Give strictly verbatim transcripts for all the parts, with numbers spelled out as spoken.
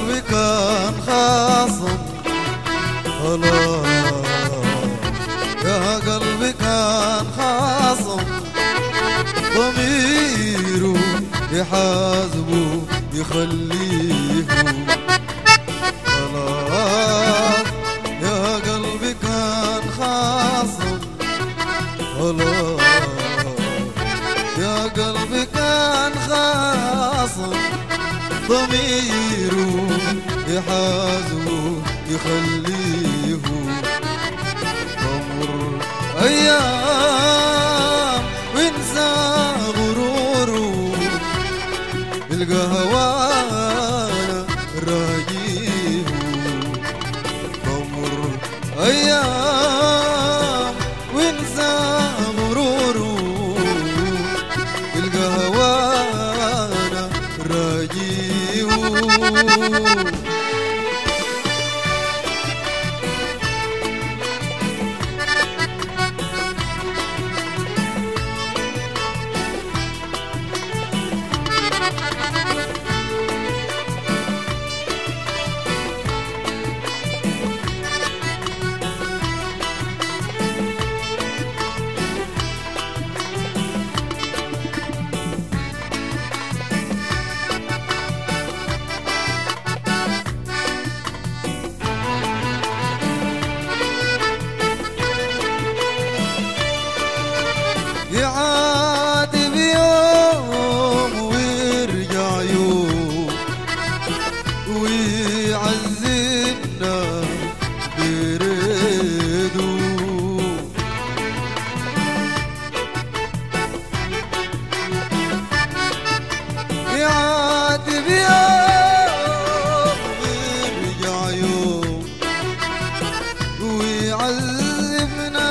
قلبي كان خاصم خلاص، يا قلبي كان خاصم ضميره يحاسبه يخليه خلاص، يا قلبي كان خاصم خلاص، يا قلبي كان خاصم ضميره يحاسبه يخليه تمر أيام وينسى غروره يلقى هوانا راجيه تمر أيام وينسى غروره يلقى هوانا راجيه. يعاتب يوم ويرجع يوم ويعذبنا بريده، يعاتب يوم ويرجع يوم ويعذبنا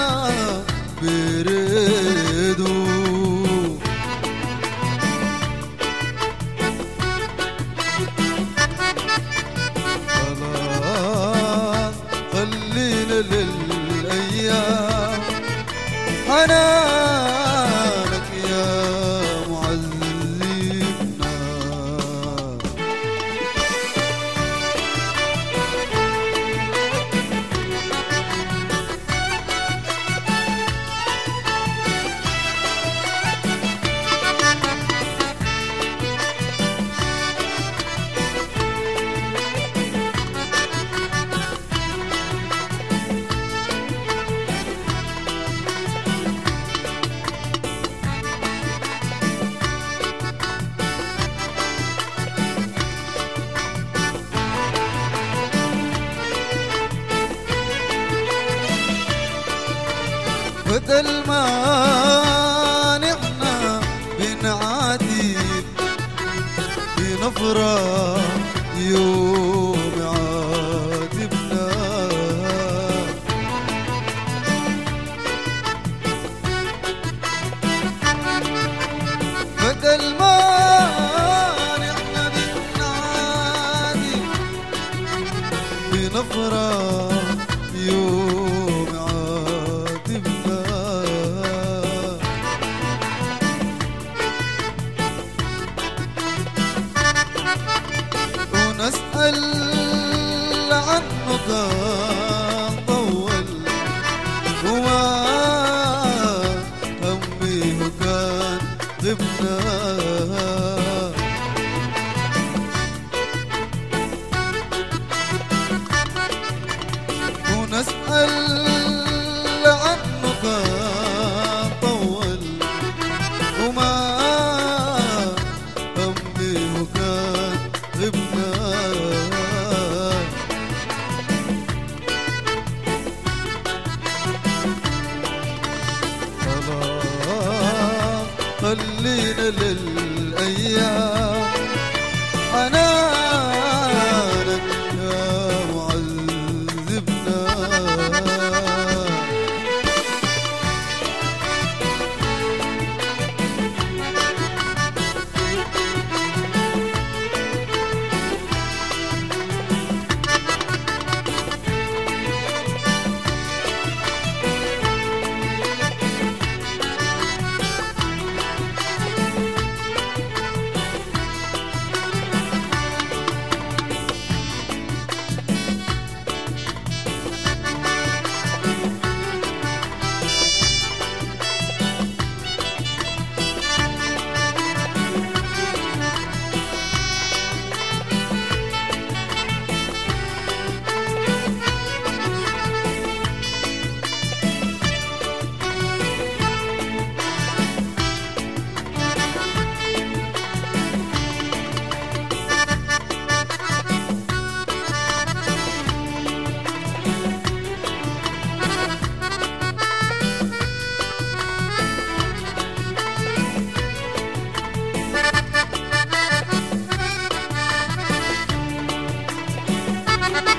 بريده. خلاص خلينا للأيام حنانك يا معذبنا. بدل ما نحنا بنعاتب بنفرح يوم يعاتبنا، بدل ما نحنا بنعاتب بنفرح يوم يعاتبنا. ونسأل عنه كان طول وما همه كان غبنا، ونسأل عنه كان طول وما همه كان غبنا. خلاص خلينا للأيام حنانك يا معذبنا.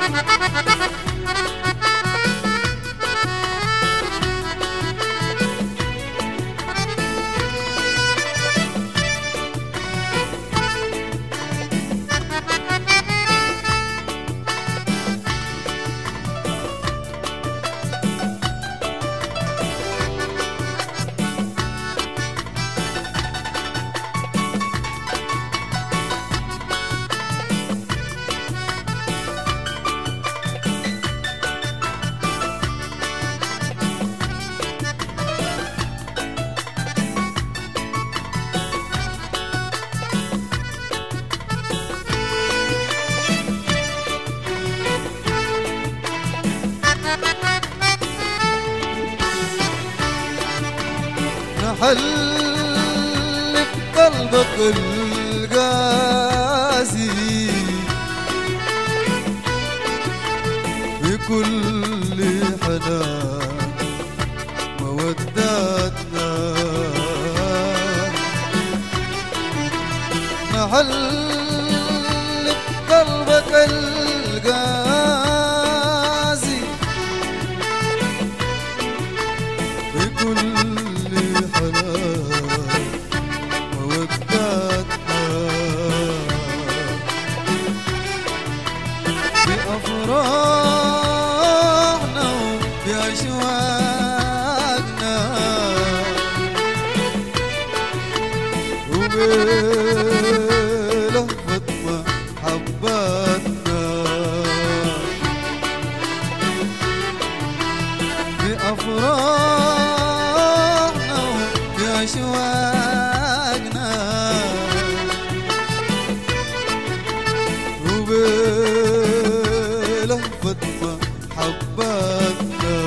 نحلف قلبك القاسي بكل حنان موداتنا، نحلف قلبك القاسي بكل بأفراحنا وبأشواقنا وبلهفة محباتنا، بأفراحنا وبأشواقنا وبلهفة محباتنا،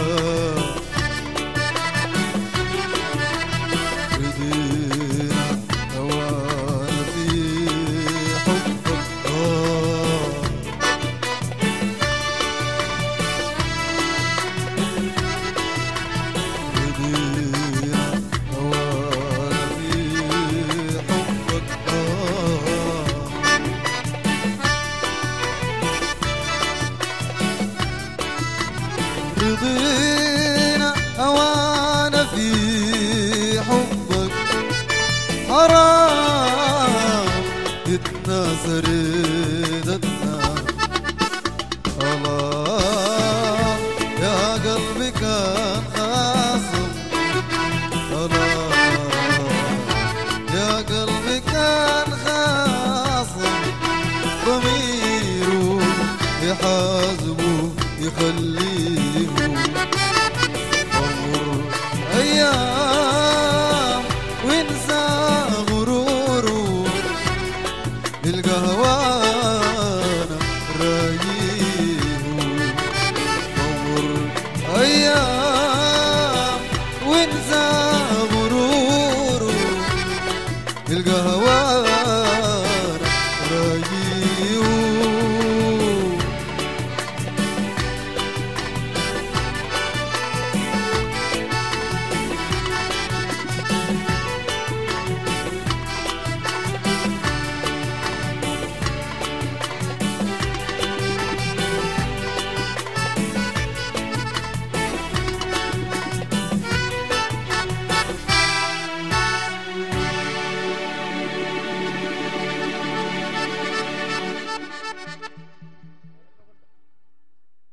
رضينا هوانا في حبك آه، رضينا هوانا في حبك آه، رضينا هوانا في حبك، حرام يتناسى رضتنا، الله يا قلبي كان خاصم، الله يا قلبي كان خاصم، ضميره يحاسبه يخليه عمر أيام وينسى غروره، يلقى هوانا راييه عمر أيام وينسى غروره، يلقى هوانا